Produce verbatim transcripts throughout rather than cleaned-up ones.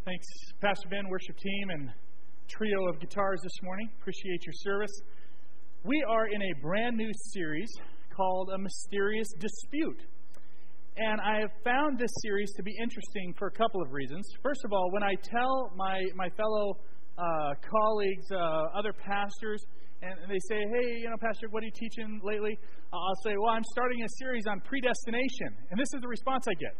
Thanks, Pastor Ben, worship team, and trio of guitars this morning. Appreciate your service. We are in a brand new series called A Mysterious Dispute. And I have found this series to be interesting for a couple of reasons. First of all, when I tell my, my fellow uh, colleagues, uh, other pastors, and, and they say, hey, you know, Pastor, what are you teaching lately? Uh, I'll say, well, I'm starting a series on predestination. And this is the response I get.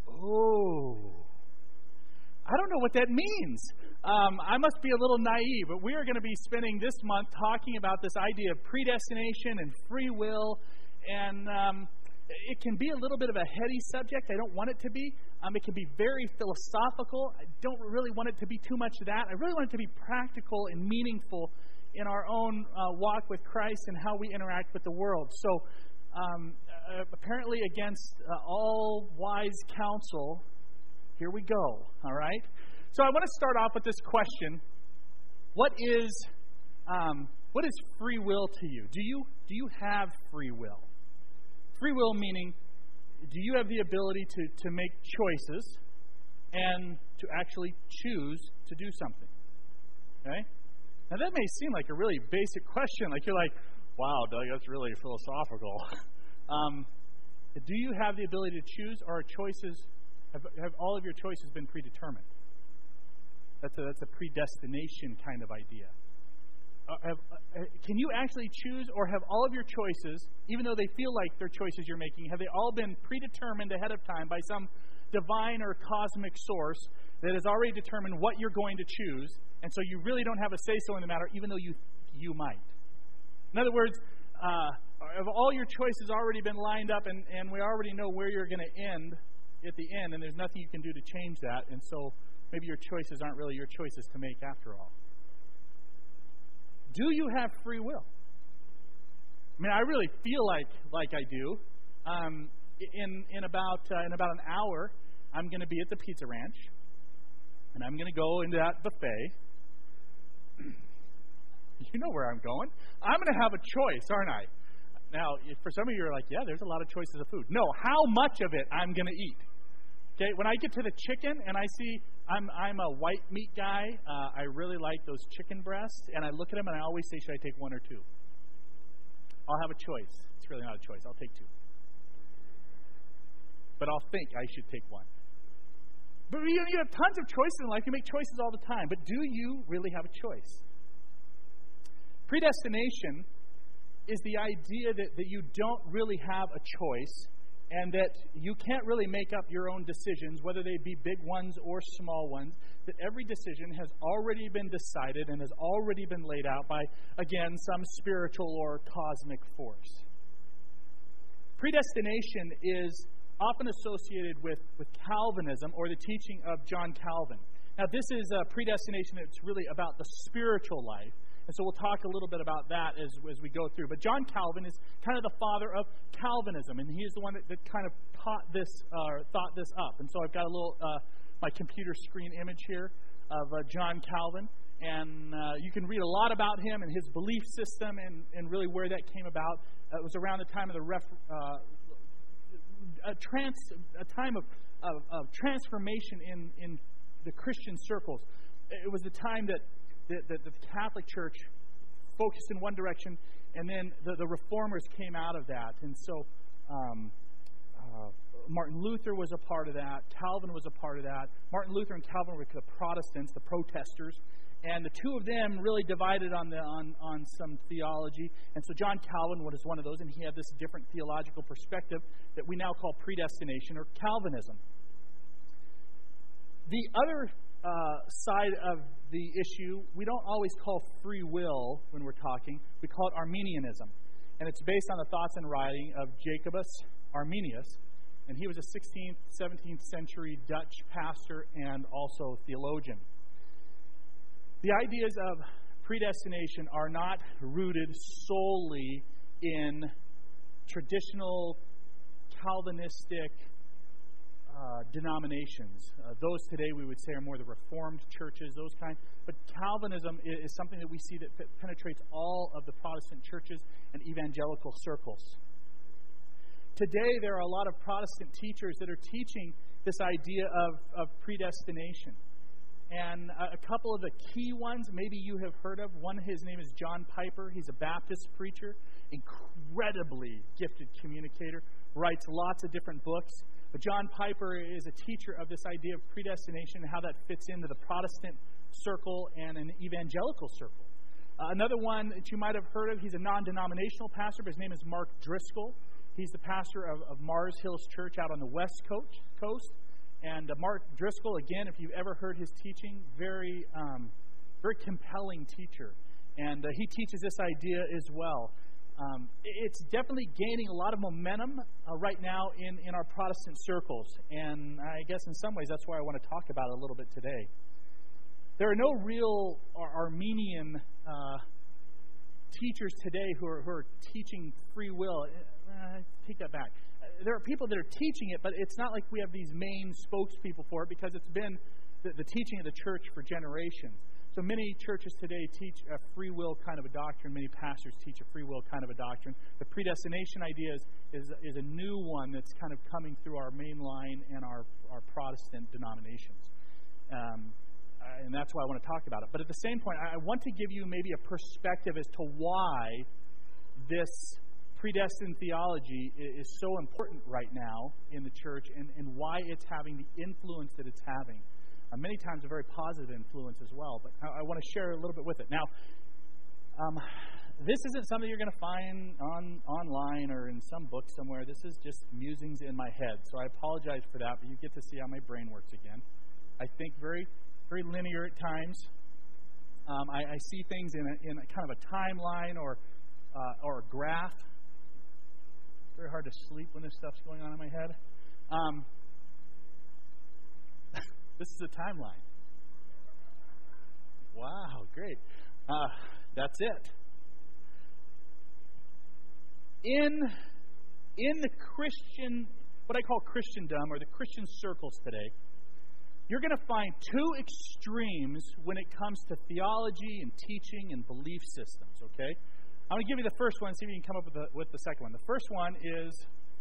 Oh, I don't know what that means. Um, I must be a little naive, but we are going to be spending this month talking about this idea of predestination and free will, and um, it can be a little bit of a heady subject. I don't want it to be. Um, it can be very philosophical. I don't really want it to be too much of that. I really want it to be practical and meaningful in our own uh, walk with Christ and how we interact with the world. So, um, uh, apparently against uh, all wise counsel, here we go, all right? So I want to start off with this question. What is um, what is free will to you? Do you do you have free will? Free will meaning, do you have the ability to, to make choices and to actually choose to do something? Okay? Now that may seem like a really basic question. Like you're like, wow, Doug, that's really philosophical. um, do you have the ability to choose, or are choices Have, have all of your choices been predetermined? That's a, that's a predestination kind of idea. Uh, have, uh, can you actually choose, or have all of your choices, even though they feel like they're choices you're making, have they all been predetermined ahead of time by some divine or cosmic source that has already determined what you're going to choose, and so you really don't have a say-so in the matter, even though you you might? In other words, uh, have all your choices already been lined up, and, and we already know where you're going to end at the end, and there's nothing you can do to change that, and so maybe your choices aren't really your choices to make after all. Do you have free will? I mean, I really feel like like I do. Um, in in about uh, in about an hour, I'm going to be at the Pizza Ranch, and I'm going to go into that buffet. You know where I'm going. I'm going to have a choice, aren't I? Now, for some of you, you're like, yeah, there's a lot of choices of food. No, how much of it I'm going to eat. Okay, when I get to the chicken and I see I'm I'm a white meat guy, uh, I really like those chicken breasts, and I look at them and I always say, should I take one or two? I'll have a choice. It's really not a choice. I'll take two. But I'll think I should take one. But you, you have tons of choices in life. You make choices all the time. But do you really have a choice? Predestination is the idea that, that you don't really have a choice, and that you can't really make up your own decisions, whether they be big ones or small ones, that every decision has already been decided and has already been laid out by, again, some spiritual or cosmic force. Predestination is often associated with, with Calvinism, or the teaching of John Calvin. Now, this is a predestination that's really about the spiritual life. And so we'll talk a little bit about that as, as we go through. But John Calvin is kind of the father of Calvinism, and he is the one that, that kind of taught this, uh, thought this up. And so I've got a little, uh, my computer screen image here of uh, John Calvin, and uh, you can read a lot about him and his belief system and, and really where that came about. Uh, it was around the time of the ref, uh, a, trans, a time of, of, of transformation in, in the Christian circles. It was the time that The, the, the Catholic Church focused in one direction, and then the, the Reformers came out of that. And so um, uh, Martin Luther was a part of that. Calvin was a part of that. Martin Luther and Calvin were the Protestants, the protesters. And the two of them really divided on the on, on some theology. And so John Calvin was one of those, and he had this different theological perspective that we now call predestination or Calvinism. The other Uh, side of the issue, we don't always call free will when we're talking. We call it Arminianism. And it's based on the thoughts and writing of Jacobus Arminius. And he was a sixteenth, seventeenth century Dutch pastor and also theologian. The ideas of predestination are not rooted solely in traditional Calvinistic Uh, denominations. Uh, those today we would say are more the Reformed churches, those kind. But Calvinism is, is something that we see that p- penetrates all of the Protestant churches and evangelical circles. Today there are a lot of Protestant teachers that are teaching this idea of, of predestination. And a, a couple of the key ones maybe you have heard of. One, his name is John Piper. He's a Baptist preacher, incredibly gifted communicator, writes lots of different books. But John Piper is a teacher of this idea of predestination and how that fits into the Protestant circle and an evangelical circle. Uh, another one that you might have heard of, he's a non-denominational pastor, but his name is Mark Driscoll. He's the pastor of, of Mars Hills Church out on the West Coast. coast. And uh, Mark Driscoll, again, if you've ever heard his teaching, very, um, very compelling teacher. And uh, he teaches this idea as well. Um, it's definitely gaining a lot of momentum uh, right now in, in our Protestant circles. And I guess in some ways that's why I want to talk about it a little bit today. There are no real Armenian uh, teachers today who are, who are teaching free will. Uh, take that back. There are people that are teaching it, but it's not like we have these main spokespeople for it because it's been the, the teaching of the church for generations. So many churches today teach a free will kind of a doctrine. Many pastors teach a free will kind of a doctrine. The predestination idea is, is, is a new one that's kind of coming through our main line and our, our Protestant denominations. Um, and that's why I want to talk about it. But at the same point, I want to give you maybe a perspective as to why this predestined theology is so important right now in the church and, and why it's having the influence that it's having. Uh, many times a very positive influence as well, but I, I want to share a little bit with it. Now, um, this isn't something you're going to find on online or in some book somewhere. This is just musings in my head, so I apologize for that, but you get to see how my brain works again. I think very, very linear at times. Um, I, I see things in a, in a kind of a timeline or uh, or a graph. Very hard to sleep when this stuff's going on in my head. Um, this is a timeline. Wow, great. Uh, that's it. In, in the Christian, what I call Christendom, or the Christian circles today, you're going to find two extremes when it comes to theology and teaching and belief systems, okay? I'm going to give you the first one and see if you can come up with the, with the second one. The first one is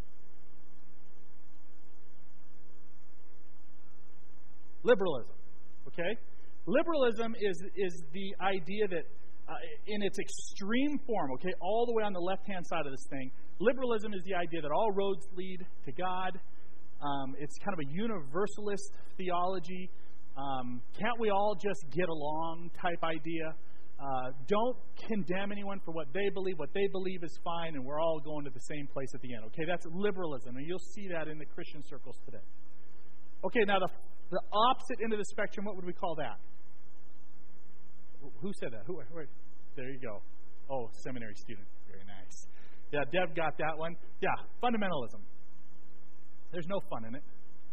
liberalism, okay? Liberalism is, is the idea that uh, in its extreme form, okay, all the way on the left-hand side of this thing, liberalism is the idea that all roads lead to God. Um, it's kind of a universalist theology. Um, can't we all just get along type idea? Uh, don't condemn anyone for what they believe. What they believe is fine, and we're all going to the same place at the end. Okay, that's liberalism, and you'll see that in the Christian circles today. Okay, now the the opposite end of the spectrum, what would we call that? Who said that? Who? Where? There you go. Oh, seminary student. Very nice. Yeah, Deb got that one. Yeah, fundamentalism. There's no fun in it.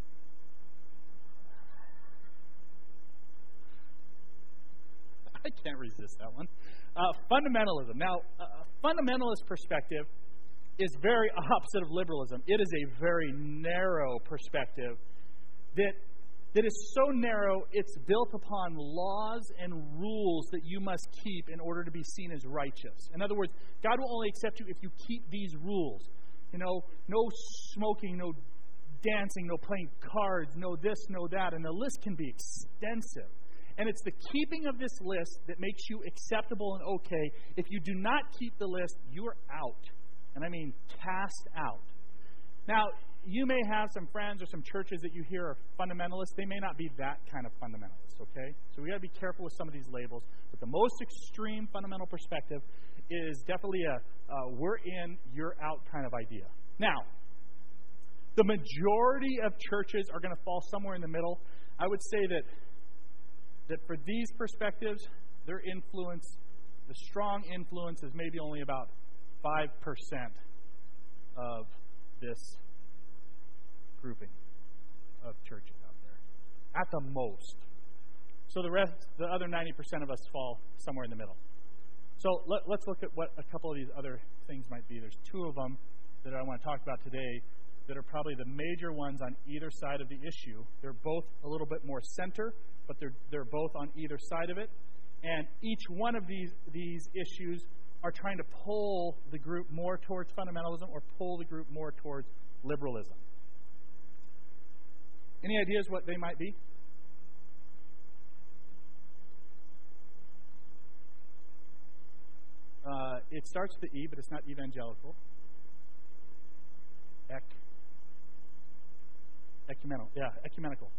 I can't resist that one. Uh, fundamentalism. Now, a fundamentalist perspective is very opposite of liberalism. It is a very narrow perspective that that is so narrow it's built upon laws and rules that you must keep in order to be seen as righteous. In other words, God will only accept you if you keep these rules. You know, no smoking, no dancing, no playing cards, no this, no that, and the list can be extensive. And it's the keeping of this list that makes you acceptable and okay. If you do not keep the list, you are out. And I mean cast out. Now, you may have some friends or some churches that you hear are fundamentalists. They may not be that kind of fundamentalists, okay? So we got to be careful with some of these labels. But the most extreme fundamental perspective is definitely a uh, we're in, you're out kind of idea. Now, the majority of churches are going to fall somewhere in the middle. I would say that that for these perspectives, their influence, the strong influence is maybe only about five percent of this grouping of churches out there, at the most. So the rest, the other ninety percent of us fall somewhere in the middle. So let, let's look at what a couple of these other things might be. There's two of them that I want to talk about today that are probably the major ones on either side of the issue. They're both a little bit more center, but they're they're both on either side of it. And each one of these these issues are trying to pull the group more towards fundamentalism or pull the group more towards liberalism. Any ideas what they might be? it starts with the E, but it's not evangelical. Ec. Ecumenical. Yeah, ecumenical.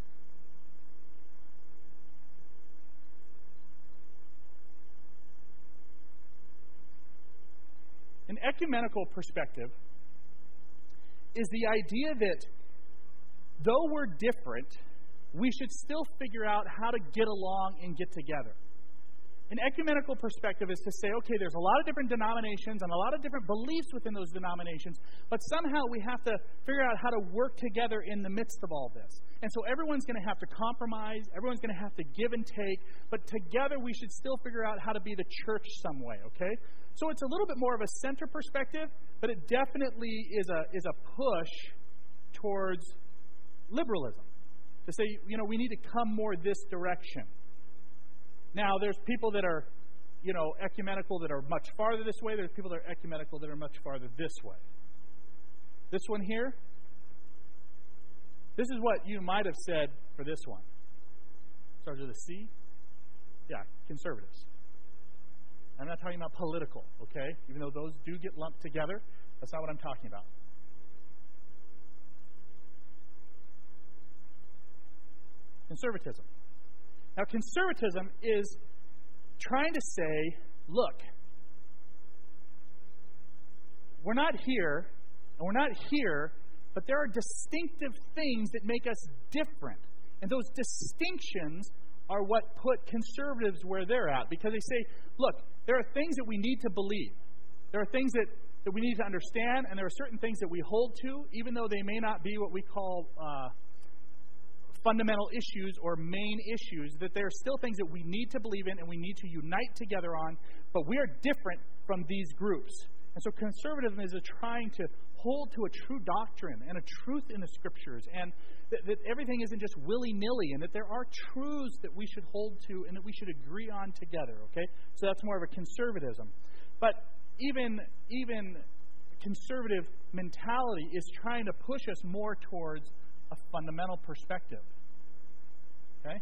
An ecumenical perspective is the idea that though we're different, we should still figure out how to get along and get together. An ecumenical perspective is to say, okay, there's a lot of different denominations and a lot of different beliefs within those denominations, but somehow we have to figure out how to work together in the midst of all this. And so everyone's going to have to compromise, everyone's going to have to give and take, but together we should still figure out how to be the church some way, okay? So it's a little bit more of a center perspective, but it definitely is a is a push towards liberalism. To say, you know, we need to come more this direction. Now, there's people that are, you know, ecumenical that are much farther this way. There's people that are ecumenical that are much farther this way. This one here, this is what you might have said for this one. Starts with a C. Yeah, conservatives. I'm not talking about political, okay? Even though those do get lumped together, that's not what I'm talking about. Conservatism. Now, conservatism is trying to say, look, we're not here, and we're not here, but there are distinctive things that make us different. And those distinctions are what put conservatives where they're at. Because they say, look, there are things that we need to believe. There are things that, that we need to understand, and there are certain things that we hold to, even though they may not be what we call uh, fundamental issues or main issues, that there are still things that we need to believe in and we need to unite together on, but we are different from these groups. And so conservatism is a trying to hold to a true doctrine and a truth in the Scriptures, and that, that everything isn't just willy-nilly, and that there are truths that we should hold to and that we should agree on together, okay? So that's more of a conservatism. But even, even conservative mentality is trying to push us more towards a fundamental perspective, okay?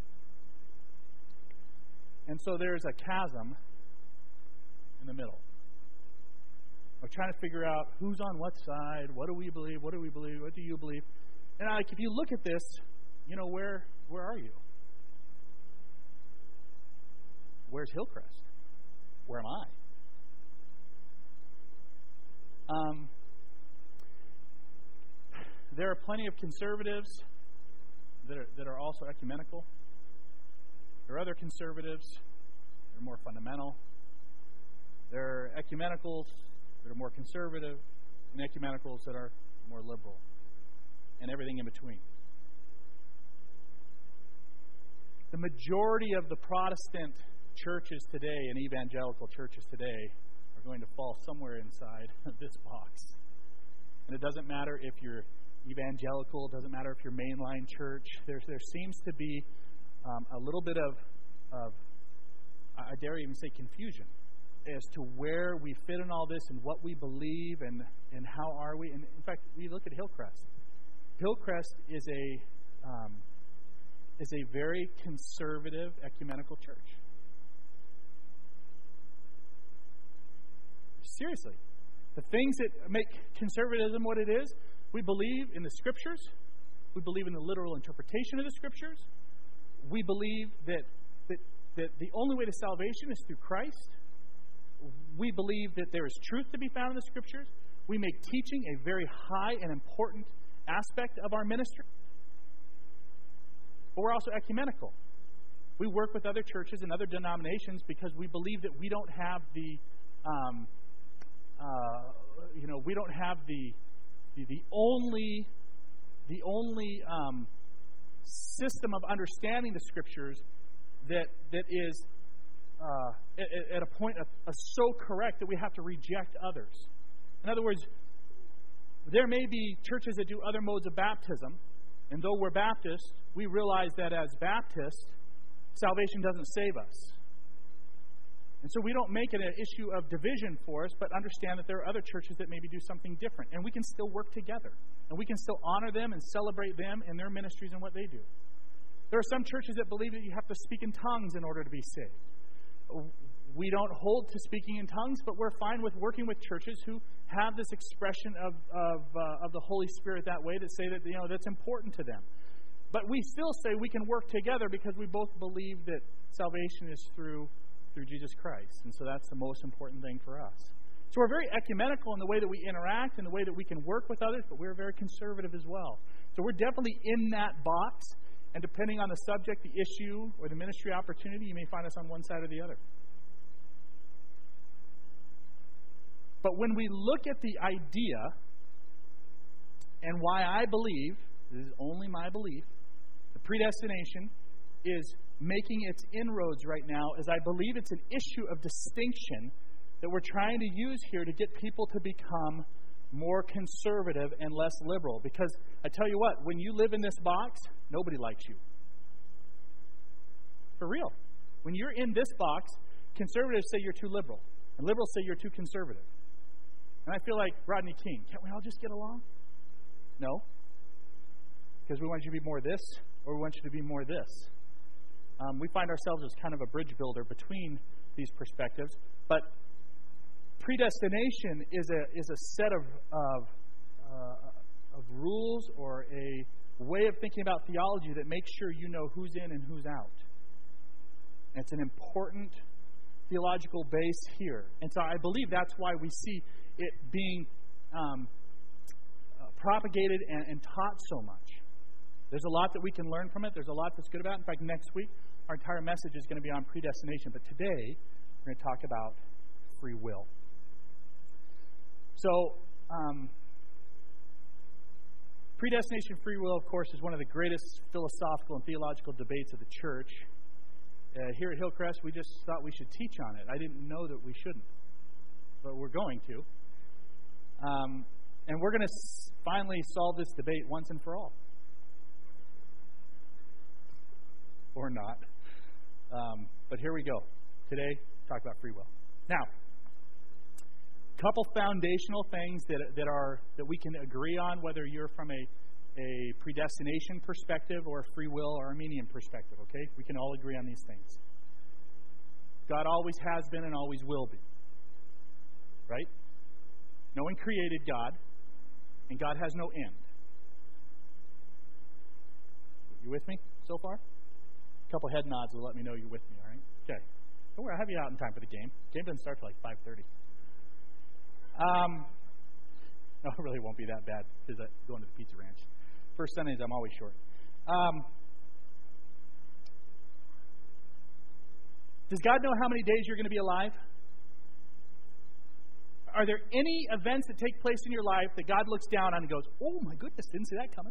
And so there's a chasm in the middle. We're trying to figure out who's on what side, what do we believe, what do we believe, what do you believe? And like, if you look at this, you know, where where are you? Where's Hillcrest? Where am I? Um, there are plenty of conservatives that are, that are also ecumenical. There are other conservatives that are more fundamental. There are ecumenicals that are more conservative, and ecumenicals that are more liberal, and everything in between. The majority of the Protestant churches today and evangelical churches today are going to fall somewhere inside this box. And it doesn't matter if you're evangelical, it doesn't matter if you're mainline church. There, there seems to be um, a little bit of, of, I dare even say, confusion as to where we fit in all this and what we believe and, and how are we. And in fact, we look at Hillcrest. Hillcrest is a um, is a very conservative ecumenical church. Seriously. The things that make conservatism what it is, we believe in the Scriptures. We believe in the literal interpretation of the Scriptures. We believe that that, that the only way to salvation is through Christ. We believe that there is truth to be found in the Scriptures. We make teaching a very high and important aspect of our ministry. But we're also ecumenical. We work with other churches and other denominations because we believe that we don't have the, um, uh, you know, we don't have the the, the only the only um, system of understanding the Scriptures that that is uh, at, at a point of, of so correct that we have to reject others. In other words, there may be churches that do other modes of baptism, and though we're Baptists, we realize that as Baptists, salvation doesn't save us. And so we don't make it an issue of division for us, but understand that there are other churches that maybe do something different, and we can still work together, and we can still honor them and celebrate them in their ministries and what they do. There are some churches that believe that you have to speak in tongues in order to be saved. we don't hold to speaking in tongues, but we're fine with working with churches who have this expression of of, uh, of the Holy Spirit that way, that say that, you know, that's important to them. But we still say we can work together because we both believe that salvation is through through Jesus Christ. And so that's the most important thing for us. So we're very ecumenical in the way that we interact and the way that we can work with others, but we're very conservative as well. So we're definitely in that box, and depending on the subject, the issue, or the ministry opportunity, you may find us on one side or the other. But when we look at the idea, and why I believe, this is only my belief, the predestination is making its inroads right now, as I believe it's an issue of distinction that we're trying to use here to get people to become more conservative and less liberal. Because I tell you what, when you live in this box, nobody likes you. For real. When you're in this box, conservatives say you're too liberal, and liberals say you're too conservative. And I feel like Rodney King. Can't we all just get along? No. Because we want you to be more this, or we want you to be more this. Um, we find ourselves as kind of a bridge builder between these perspectives. But predestination is a is a set of of, uh, of rules, or a way of thinking about theology that makes sure you know who's in and who's out. And it's an important theological base here. And so I believe that's why we see it being um, uh, propagated and, and taught so much. There's a lot that we can learn from it. There's a lot that's good about it. In fact, next week, our entire message is going to be on predestination. But today, we're going to talk about free will. So, um, predestination, free will, of course, is one of the greatest philosophical and theological debates of the church. Uh, here at Hillcrest, we just thought we should teach on it. I didn't know that we shouldn't, but we're going to. Um, and we're going to s- finally solve this debate once and for all. Or not. Um, but here we go. Today, talk about free will. Now, a couple foundational things that that are that we can agree on, whether you're from a a predestination perspective or a free will or Arminian perspective, okay? We can all agree on these things. God always has been and always will be. Right? No one created God, and God has no end. You with me so far? A couple head nods will let me know you're with me, all right? Okay. Don't worry, I'll have you out in time for the game. The game doesn't start till like five thirty. Um, no, it really won't be that bad because I'm going to the Pizza Ranch. First Sundays, I'm always short. Um, does God know how many days you're going to be alive? Are there any events that take place in your life that God looks down on and goes, oh my goodness, didn't see that coming?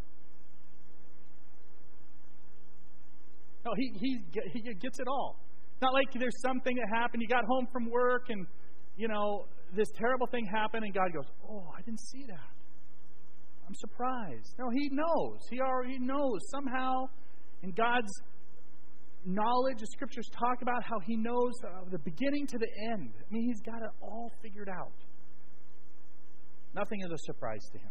No, he, he, he gets it all. It's not like there's something that happened, you got home from work and, you know, this terrible thing happened and God goes, oh, I didn't see that. I'm surprised. No, He knows. He already knows. Somehow, in God's knowledge, the Scriptures talk about how He knows uh, the beginning to the end. I mean, He's got it all figured out. Nothing is a surprise to Him.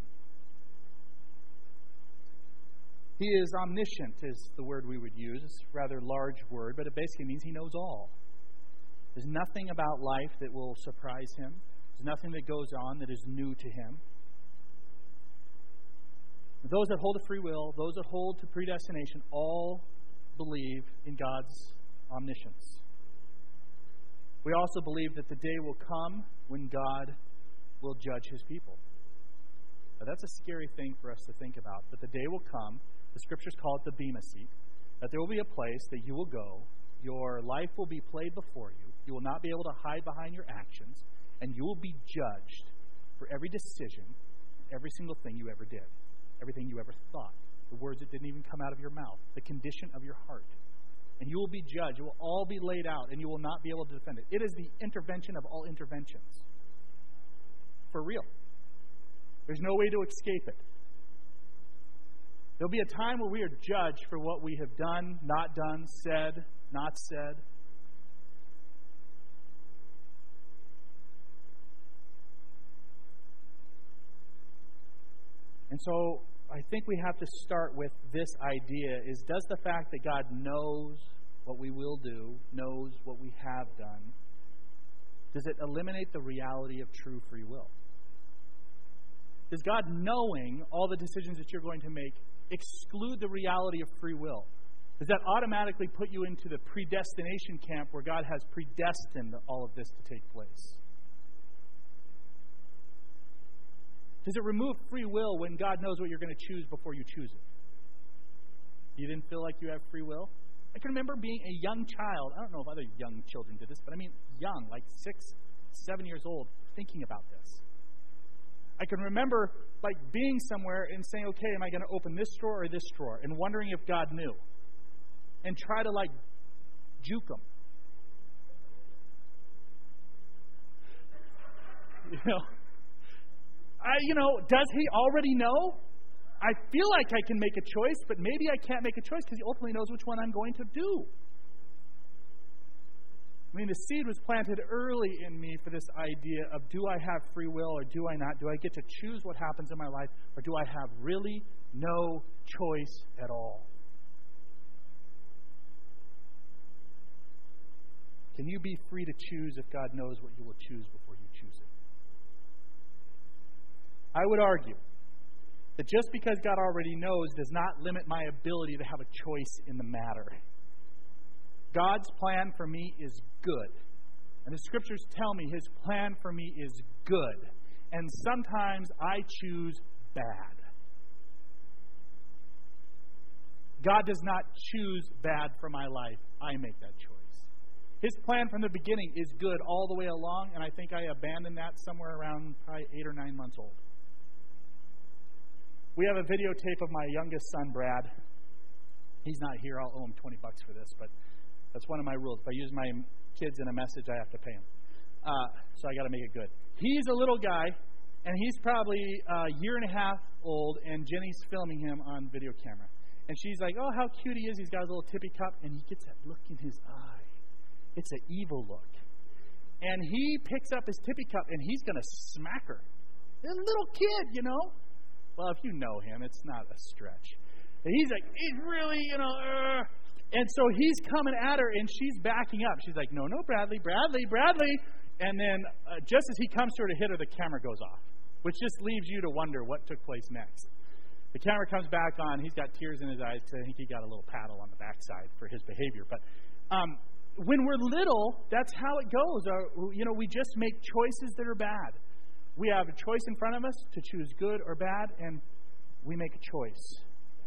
He is omniscient, is the word we would use. It's a rather large word, but it basically means He knows all. There's nothing about life that will surprise Him. There's nothing that goes on that is new to Him. Those that hold to free will, those that hold to predestination, all believe in God's omniscience. We also believe that the day will come when God will judge His people. Now, that's a scary thing for us to think about, but the day will come. The Scriptures call it the Bema Seat, that there will be a place that you will go. Your life will be played before you. You will not be able to hide behind your actions, and you will be judged for every decision, every single thing you ever did, everything you ever thought, the words that didn't even come out of your mouth, the condition of your heart. And you will be judged. It will all be laid out, and you will not be able to defend it. It is the intervention of all interventions. For real. There's no way to escape it. There'll be a time where we are judged for what we have done, not done, said, not said. And so I think we have to start with this idea, is does the fact that God knows what we will do, knows what we have done, Does it eliminate the reality of true free will? Does God, knowing all the decisions that you're going to make, exclude the reality of free will? Does that automatically put you into the predestination camp where God has predestined all of this to take place? Does it remove free will when God knows what you're going to choose before you choose it? You didn't feel like you have free will? I can remember being a young child. I don't know if other young children did this, but I mean young, like six, seven years old, thinking about this. I can remember like being somewhere and saying, okay, am I going to open this drawer or this drawer? And wondering if God knew. And try to like juke him. You know, I, you know, does he already know? I feel like I can make a choice, but maybe I can't make a choice because he ultimately knows which one I'm going to do. I mean, the seed was planted early in me for this idea of, do I have free will or do I not? Do I get to choose what happens in my life, or do I have really no choice at all? Can you be free to choose if God knows what you will choose before you choose it? I would argue that just because God already knows does not limit my ability to have a choice in the matter. God's plan for me is good. And the scriptures tell me His plan for me is good. And sometimes I choose bad. God does not choose bad for my life. I make that choice. His plan from the beginning is good all the way along, and I think I abandoned that somewhere around probably eight or nine months old. We have a videotape of my youngest son, Brad. He's not here. I'll owe him twenty bucks for this, but that's one of my rules. If I use my kids in a message, I have to pay him. Uh, so I got to make it good. He's a little guy, and he's probably a year and a half old, and Jenny's filming him on video camera. And she's like, oh, how cute he is. He's got his little tippy cup, and he gets that look in his eye. It's an evil look. And he picks up his tippy cup, and he's going to smack her. A little kid, you know. Well, if you know him, it's not a stretch. And he's like, he's really, you know, uh, and so he's coming at her, and she's backing up. She's like, no, no, Bradley, Bradley, Bradley. And then uh, just as he comes to her to hit her, the camera goes off, which just leaves you to wonder what took place next. The camera comes back on. He's got tears in his eyes. I think he got a little paddle on the backside for his behavior. But um, when we're little, that's how it goes. Uh, you know, we just make choices that are bad. We have a choice in front of us to choose good or bad, and we make a choice.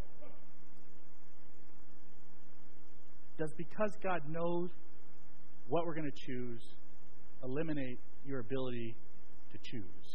Does because God knows what we're going to choose eliminate your ability to choose?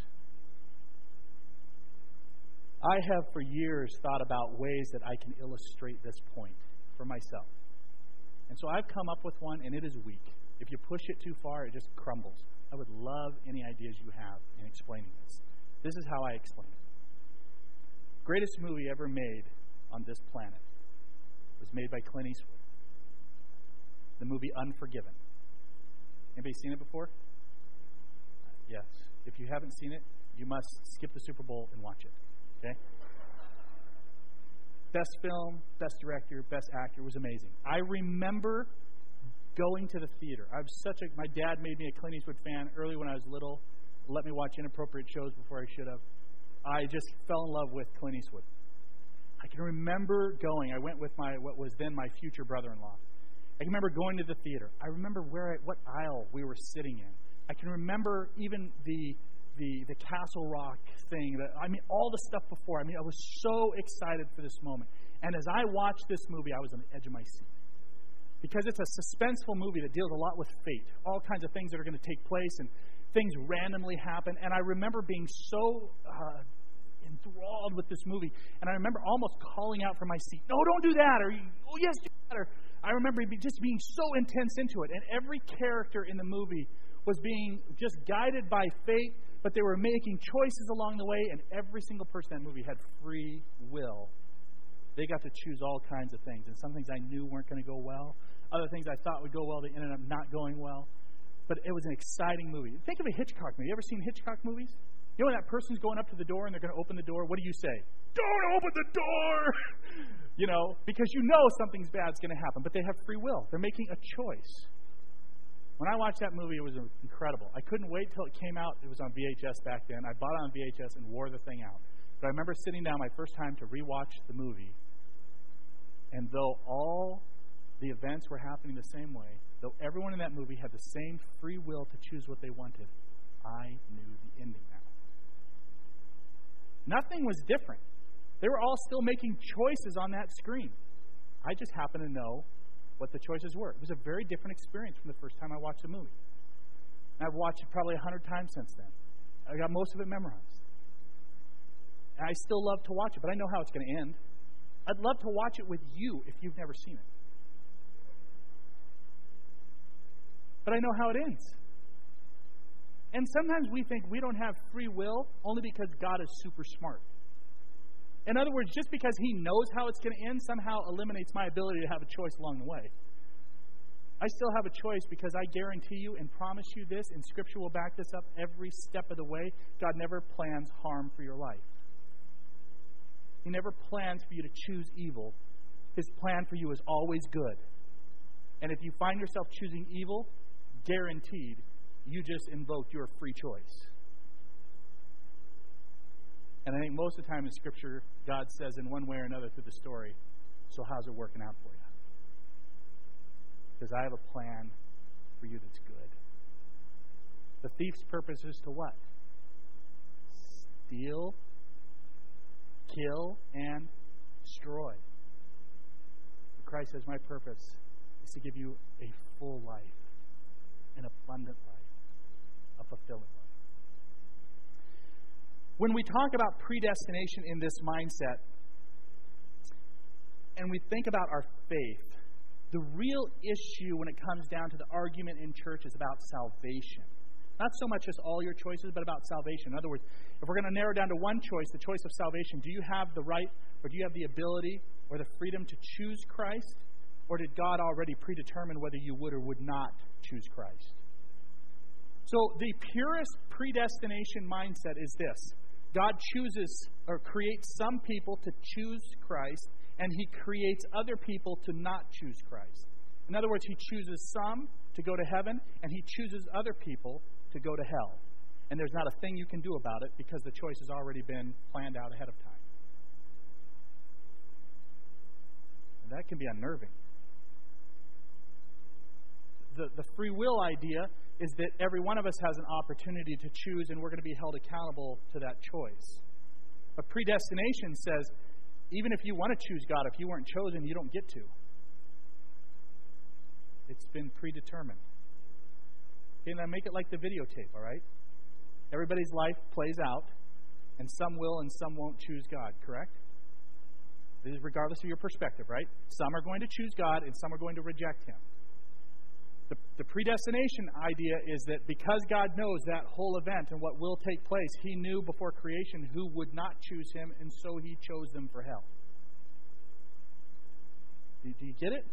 I have for years thought about ways that I can illustrate this point for myself. And so I've come up with one, and it is weak. If you push it too far, it just crumbles. I would love any ideas you have in explaining this. This is how I explain it. Greatest movie ever made on this planet was made by Clint Eastwood. The movie Unforgiven. Anybody seen it before? Yes. If you haven't seen it, you must skip the Super Bowl and watch it. Okay? Best film, best director, best actor. Was amazing. I remember going to the theater. I was such a, my dad made me a Clint Eastwood fan early when I was little. Let me watch inappropriate shows before I should have. I just fell in love with Clint Eastwood. I can remember going. I went with my what was then my future brother-in-law. I can remember going to the theater. I remember where I, what aisle we were sitting in. I can remember even the the the Castle Rock thing. That, I mean, all the stuff before. I mean, I was so excited for this moment. And as I watched this movie, I was on the edge of my seat. Because it's a suspenseful movie that deals a lot with fate. All kinds of things that are going to take place, and things randomly happen. And I remember being so uh, enthralled with this movie. And I remember almost calling out from my seat, no, don't do that. Or, oh, yes, do that. Or I remember just being so intense into it. And every character in the movie was being just guided by fate, but they were making choices along the way. And every single person in that movie had free will. They got to choose all kinds of things. And some things I knew weren't going to go well. Other things I thought would go well, they ended up not going well. But it was an exciting movie. Think of a Hitchcock movie. You ever seen Hitchcock movies? You know when that person's going up to the door and they're going to open the door? What do you say? Don't open the door! You know, because you know something's bad's going to happen. But they have free will. They're making a choice. When I watched that movie, it was incredible. I couldn't wait till it came out. It was on V H S back then. I bought it on V H S and wore the thing out. But I remember sitting down my first time to rewatch the movie, and though all the events were happening the same way, though everyone in that movie had the same free will to choose what they wanted, I knew the ending now. Nothing was different. They were all still making choices on that screen. I just happened to know what the choices were. It was a very different experience from the first time I watched the movie. And I've watched it probably a hundred times since then. I got most of it memorized. And I still love to watch it, but I know how it's going to end. I'd love to watch it with you if you've never seen it. But I know how it ends. And sometimes we think we don't have free will only because God is super smart. In other words, just because He knows how it's going to end somehow eliminates my ability to have a choice along the way. I still have a choice because I guarantee you and promise you this, and Scripture will back this up every step of the way, God never plans harm for your life. He never plans for you to choose evil. His plan for you is always good. And if you find yourself choosing evil, guaranteed, you just invoked your free choice. And I think most of the time in Scripture, God says in one way or another through the story, so how's it working out for you? Because I have a plan for you that's good. The thief's purpose is to what? Steal, kill, and destroy. But Christ says, my purpose is to give you a full life, an abundant life, a fulfilling life. When we talk about predestination in this mindset, and we think about our faith, the real issue when it comes down to the argument in church is about salvation. Not so much as all your choices, but about salvation. In other words, if we're going to narrow down to one choice, the choice of salvation, do you have the right, or do you have the ability, or the freedom to choose Christ? Or did God already predetermine whether you would or would not choose Christ? So the purest predestination mindset is this. God chooses or creates some people to choose Christ, and He creates other people to not choose Christ. In other words, He chooses some to go to heaven, and He chooses other people to go to hell. And there's not a thing you can do about it because the choice has already been planned out ahead of time. And that can be unnerving. The, the free will idea is that every one of us has an opportunity to choose, and we're going to be held accountable to that choice. But predestination says, even if you want to choose God, if you weren't chosen, you don't get to. It's been predetermined. Okay, now make it like the videotape, all right? Everybody's life plays out, and some will and some won't choose God, correct? This is regardless of your perspective, right? Some are going to choose God, and some are going to reject Him. The, the predestination idea is that because God knows that whole event and what will take place, He knew before creation who would not choose Him, and so He chose them for hell. Do, do you get it?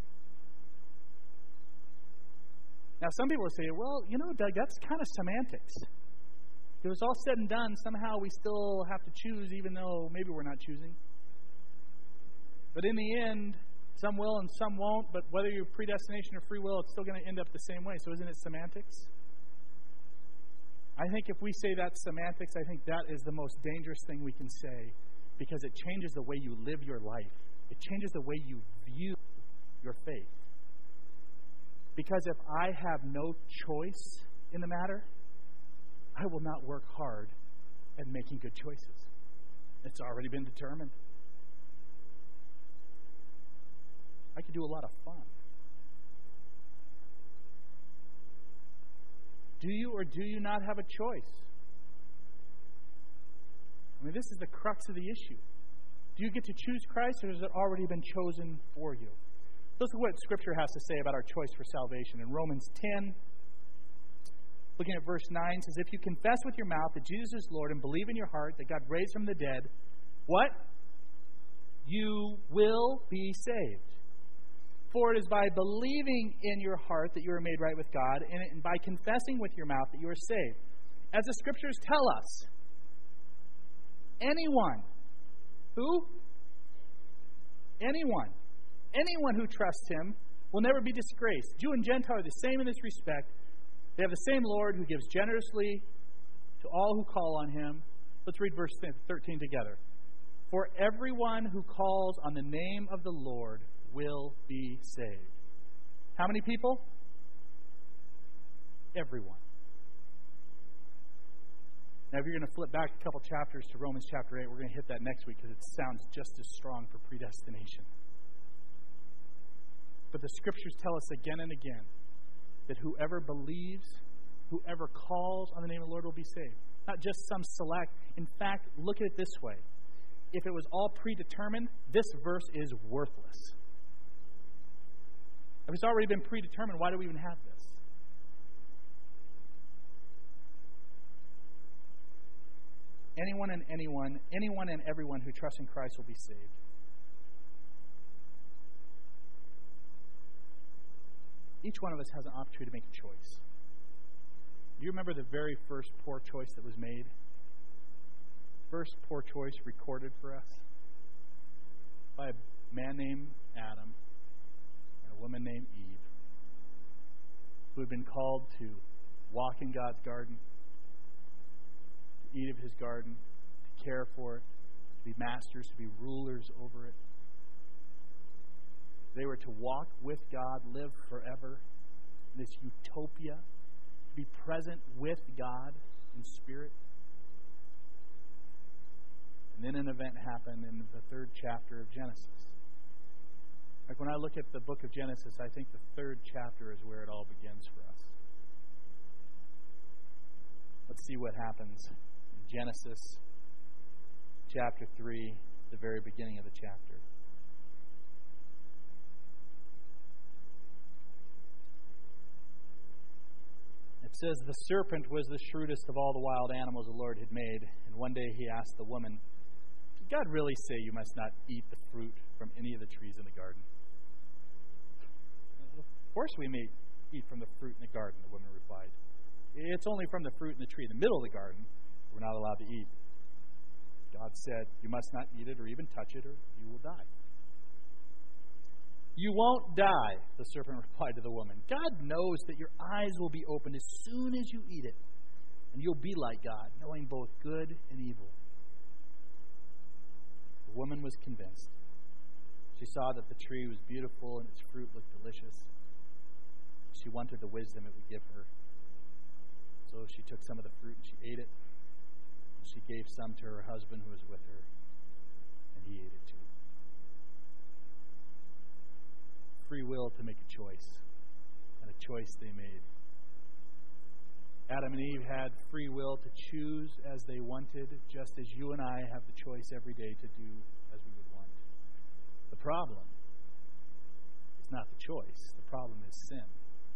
Now, some people will say, well, you know, Doug, that's kind of semantics. If it was all said and done, somehow we still have to choose, even though maybe we're not choosing. But in the end, some will and some won't, but whether you're predestination or free will, it's still going to end up the same way. So isn't it semantics? I think if we say that's semantics, I think that is the most dangerous thing we can say, because it changes the way you live your life. It changes the way you view your faith. Because if I have no choice in the matter, I will not work hard at making good choices. It's already been determined. I could do a lot of fun. Do you or do you not have a choice? I mean, this is the crux of the issue. Do you get to choose Christ, or has it already been chosen for you? Listen to what Scripture has to say about our choice for salvation. In Romans ten, looking at verse nine, says, if you confess with your mouth that Jesus is Lord and believe in your heart that God raised from the dead, what? You will be saved. For it is by believing in your heart that you are made right with God, and by confessing with your mouth that you are saved. As the Scriptures tell us, anyone, who? Anyone. Anyone who trusts Him will never be disgraced. Jew and Gentile are the same in this respect. They have the same Lord who gives generously to all who call on him. Let's read verse thirteen together. For everyone who calls on the name of the Lord will be saved. How many people? Everyone. Now, if you're going to flip back a couple chapters to Romans chapter eight, we're going to hit that next week because it sounds just as strong for predestination. But the Scriptures tell us again and again that whoever believes, whoever calls on the name of the Lord will be saved. Not just some select. In fact, look at it this way. If it was all predetermined, this verse is worthless. If it's already been predetermined, why do we even have this? Anyone and anyone, anyone and everyone who trusts in Christ will be saved. Each one of us has an opportunity to make a choice. Do you remember the very first poor choice that was made? First poor choice recorded for us by a man named Adam and a woman named Eve, who had been called to walk in God's garden, to eat of his garden, to care for it, to be masters, to be rulers over it. They were to walk with God, live forever in this utopia, to be present with God in spirit. And then an event happened in the third chapter of Genesis. Like when I look at the book of Genesis, I think the third chapter is where it all begins for us. Let's see what happens in Genesis chapter three, the very beginning of the chapter. It says, the serpent was the shrewdest of all the wild animals the Lord had made. And one day he asked the woman, did God really say you must not eat the fruit from any of the trees in the garden? Of course we may eat from the fruit in the garden, the woman replied. It's only from the fruit in the tree in the middle of the garden we're not allowed to eat. God said, you must not eat it or even touch it or you will die. You won't die, the serpent replied to the woman. God knows that your eyes will be opened as soon as you eat it, and you'll be like God, knowing both good and evil. The woman was convinced. She saw that the tree was beautiful and its fruit looked delicious. She wanted the wisdom it would give her. So she took some of the fruit and she ate it. And she gave some to her husband who was with her, and he ate it too. Free will to make a choice, and a choice they made. Adam and Eve had free will to choose as they wanted, just as you and I have the choice every day to do as we would want. The problem is not the choice. The problem is sin.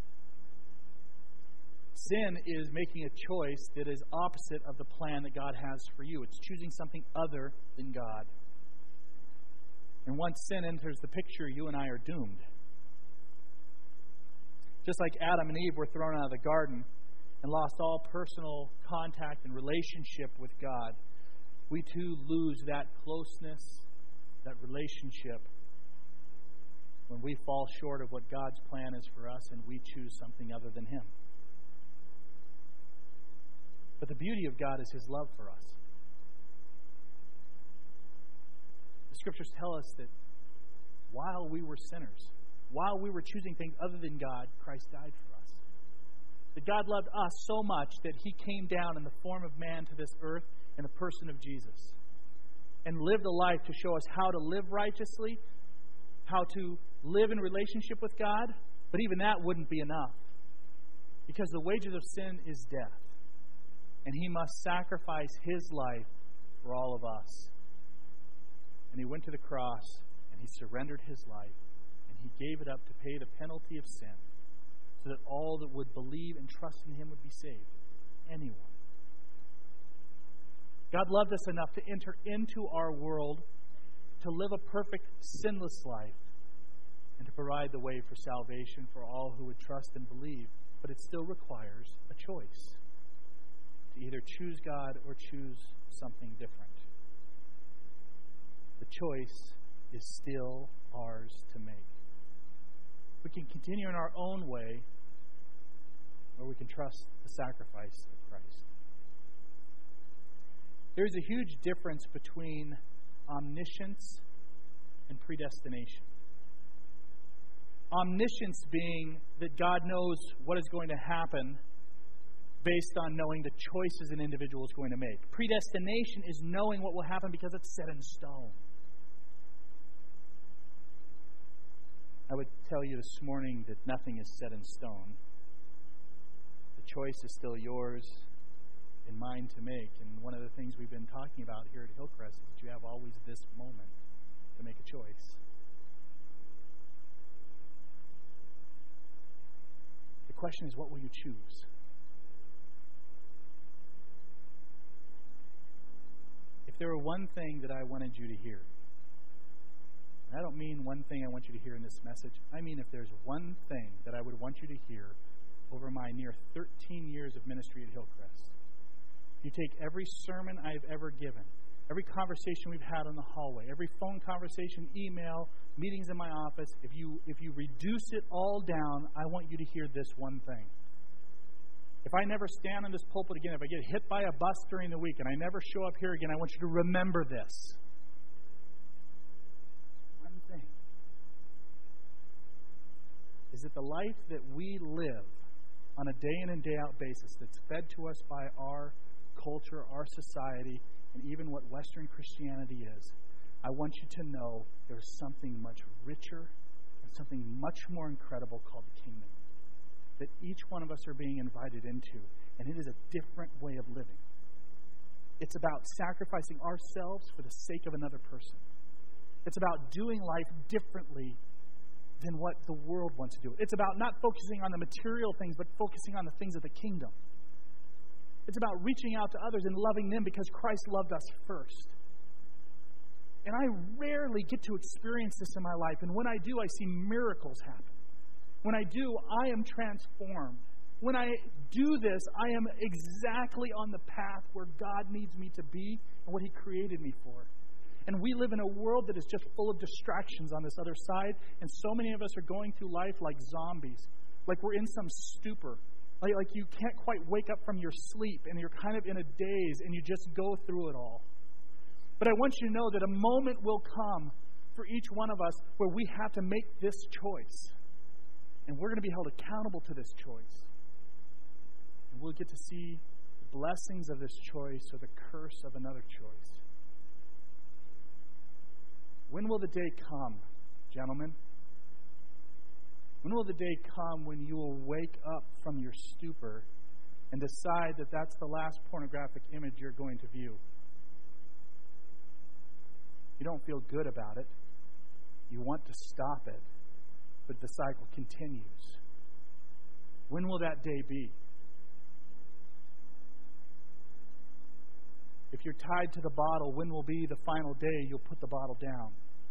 Sin is making a choice that is opposite of the plan that God has for you. It's choosing something other than God. And once sin enters the picture, you and I are doomed. Just like Adam and Eve were thrown out of the garden and lost all personal contact and relationship with God, we too lose that closeness, that relationship, when we fall short of what God's plan is for us and we choose something other than Him. But the beauty of God is His love for us. The Scriptures tell us that while we were sinners, while we were choosing things other than God, Christ died for us. That God loved us so much that He came down in the form of man to this earth in the person of Jesus and lived a life to show us how to live righteously, how to live in relationship with God. But even that wouldn't be enough, because the wages of sin is death, and He must sacrifice His life for all of us. And He went to the cross and He surrendered His life. He gave it up to pay the penalty of sin so that all that would believe and trust in Him would be saved. Anyone. God loved us enough to enter into our world, to live a perfect, sinless life, and to provide the way for salvation for all who would trust and believe. But it still requires a choice to either choose God or choose something different. The choice is still ours to make. We can continue in our own way, or we can trust the sacrifice of Christ. There's a huge difference between omniscience and predestination. Omniscience being that God knows what is going to happen based on knowing the choices an individual is going to make. Predestination is knowing what will happen because it's set in stone. I would tell you this morning that nothing is set in stone. The choice is still yours and mine to make. And one of the things we've been talking about here at Hillcrest is that you have always this moment to make a choice. The question is, what will you choose? If there were one thing that I wanted you to hear, and I don't mean one thing I want you to hear in this message. I mean if there's one thing that I would want you to hear over my near thirteen years of ministry at Hillcrest. If you take every sermon I've ever given, every conversation we've had on the hallway, every phone conversation, email, meetings in my office, if you if you reduce it all down, I want you to hear this one thing. If I never stand on this pulpit again, if I get hit by a bus during the week and I never show up here again, I want you to remember this. One thing is that the life that we live on a day in and day out basis that's fed to us by our culture, our society, and even what Western Christianity is, I want you to know there's something much richer and something much more incredible called the kingdom that each one of us are being invited into, and it is a different way of living. It's about sacrificing ourselves for the sake of another person. It's about doing life differently than what the world wants to do. It's about not focusing on the material things, but focusing on the things of the kingdom. It's about reaching out to others and loving them because Christ loved us first. And I rarely get to experience this in my life, and when I do, I see miracles happen. When I do, I am transformed. When I do this, I am exactly on the path where God needs me to be and what He created me for. And we live in a world that is just full of distractions on this other side, and so many of us are going through life like zombies, like we're in some stupor, like, like you can't quite wake up from your sleep, and you're kind of in a daze, and you just go through it all. But I want you to know that a moment will come for each one of us where we have to make this choice. And we're going to be held accountable to this choice. And we'll get to see the blessings of this choice or the curse of another choice. When will the day come, gentlemen? When will the day come when you will wake up from your stupor and decide that that's the last pornographic image you're going to view? You don't feel good about it. You want to stop it. But the cycle continues. When will that day be? If you're tied to the bottle, when will be the final day you'll put the bottle down?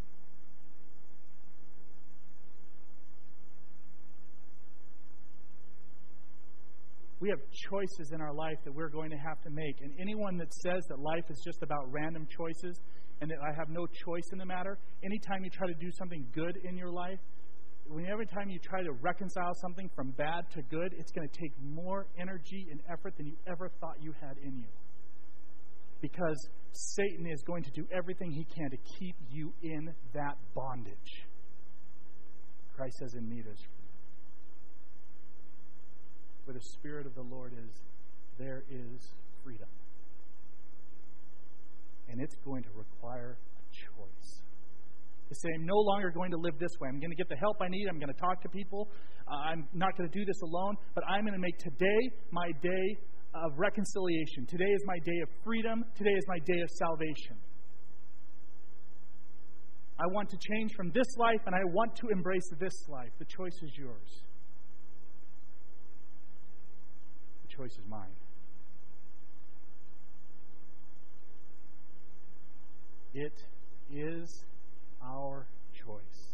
We have choices in our life that we're going to have to make. And anyone that says that life is just about random choices and that I have no choice in the matter, anytime you try to do something good in your life, when every time you try to reconcile something from bad to good, it's going to take more energy and effort than you ever thought you had in you. Because Satan is going to do everything he can to keep you in that bondage. Christ says, in me there's freedom. Where the Spirit of the Lord is, there is freedom. And it's going to require a choice. To say, I'm no longer going to live this way. I'm going to get the help I need. I'm going to talk to people. Uh, I'm not going to do this alone. But I'm going to make today my day of reconciliation. Today is my day of freedom. Today is my day of salvation. I want to change from this life, and I want to embrace this life. The choice is yours. The choice is mine. It is our choice.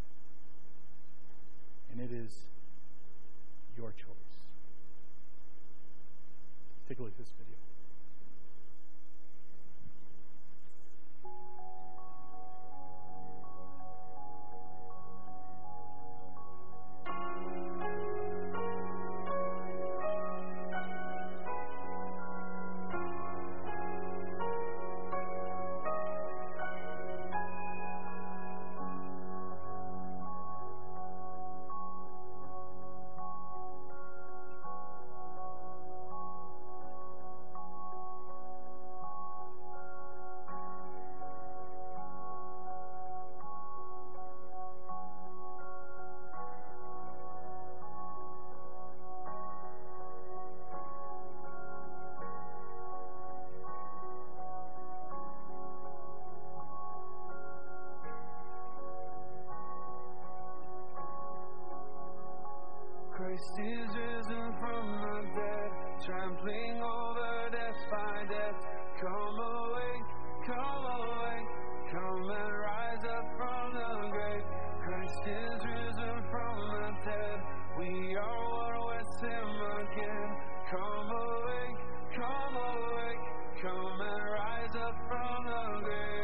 And it is your choice. Take a look at this video. Christ is risen from the dead, trampling over death by death. Come awake, come awake, come and rise up from the grave. Christ is risen from the dead, we are one with him again. Come awake, come awake, come and rise up from the grave.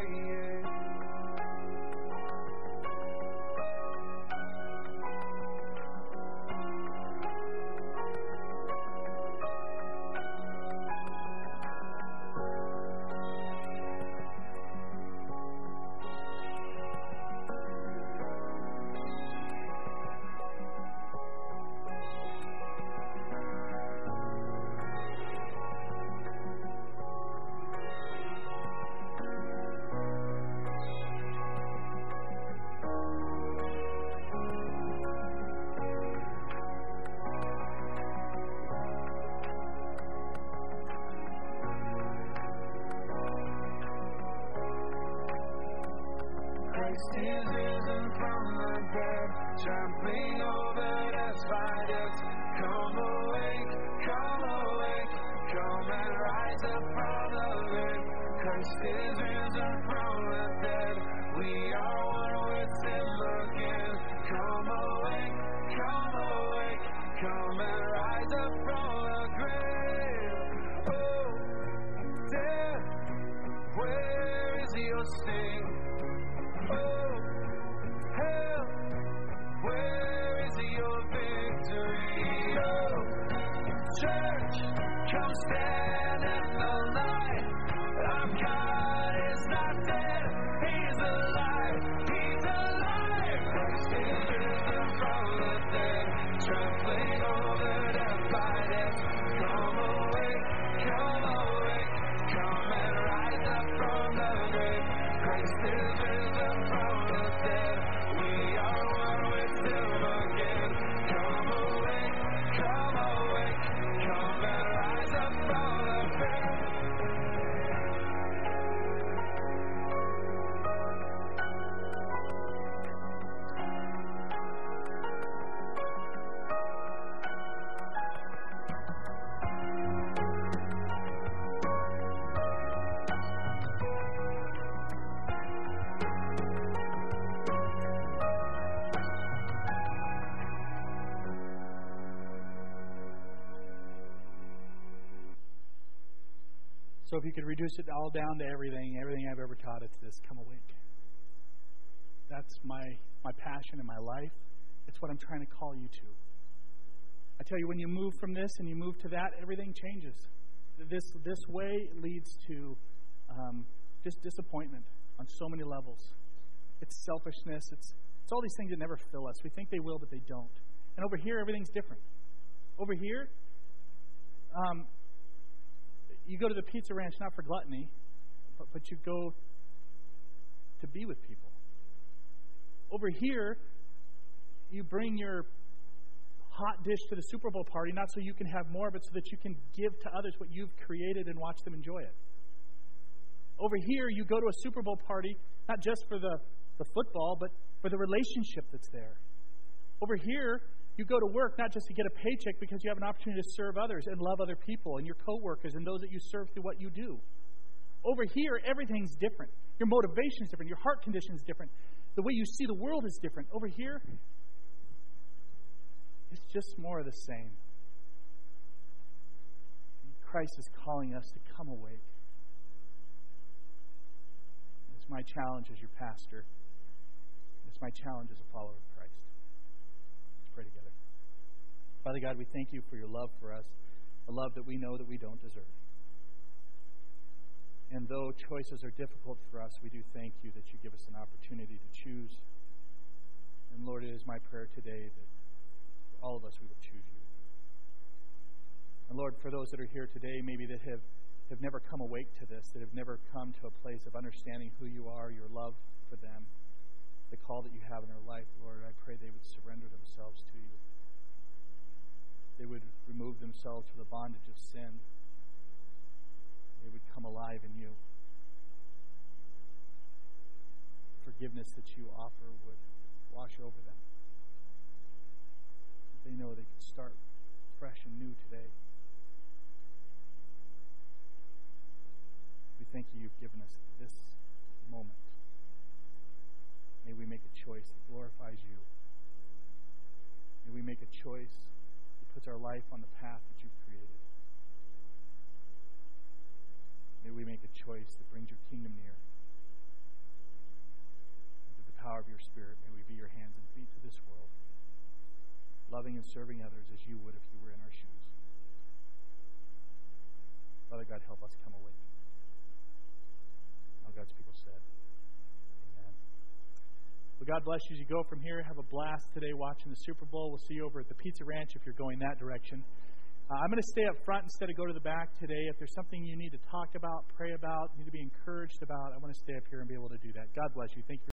Christ is risen from the dead, trampling over death by death. Come awake, come awake, come and rise up from the grave. Christ is risen from the dead, we are one with him again. Come awake, come awake, come and rise up from the grave. Oh, death, where is your sting? Oh, hell, where is your victory? Oh, church, come stand in the light. Our God is not dead, He's alive, He's alive. Christ is risen from the dead, trampling over death by death. Come awake, come awake, come and rise up from the grave. Christ is risen from the dead, we are one with him again. Come awake, come awake, come and rise up from the grave. So if you could reduce it all down to everything, everything I've ever taught, it's this: come awake. That's my, my passion in my life. It's what I'm trying to call you to. I tell you, when you move from this and you move to that, everything changes. This this way leads to um, just disappointment on so many levels. It's selfishness. It's it's all these things that never fill us. We think they will, but they don't. And over here, everything's different. Over here, um, you go to the Pizza Ranch not for gluttony, but, but you go to be with people. Over here, you bring your hot dish to the Super Bowl party, not so you can have more, but so that you can give to others what you've created and watch them enjoy it. Over here, you go to a Super Bowl party, not just for the, the football, but for the relationship that's there. Over here, you go to work not just to get a paycheck, because you have an opportunity to serve others and love other people and your coworkers and those that you serve through what you do. Over here, everything's different. Your motivation is different. Your heart condition is different. The way you see the world is different. Over here, it's just more of the same. Christ is calling us to come awake. It's my challenge as your pastor. It's my challenge as a follower of Christ. Let's pray together. Father God, we thank you for your love for us, a love that we know that we don't deserve. And though choices are difficult for us, we do thank you that you give us an opportunity to choose. And Lord, it is my prayer today that all of us, we will choose you. And Lord, for those that are here today, maybe that have, have never come awake to this, that have never come to a place of understanding who you are, your love for them, the call that you have in their life, Lord, I pray they would surrender themselves to you. They would remove themselves from the bondage of sin. They would come alive in you. Forgiveness that you offer would wash over them. They know that start fresh and new today. We thank you you've given us this moment. May we make a choice that glorifies you. May we make a choice that puts our life on the path that you've created. May we make a choice that brings your kingdom near. And through the power of your Spirit, may we be your hands and feet to this world, loving and serving others as you would if you were in our shoes. Father God, help us come awake. All God's people said, amen. Well, God bless you as you go from here. Have a blast today watching the Super Bowl. We'll see you over at the Pizza Ranch if you're going that direction. Uh, I'm going to stay up front instead of go to the back today. If there's something you need to talk about, pray about, need to be encouraged about, I want to stay up here and be able to do that. God bless you. Thank you.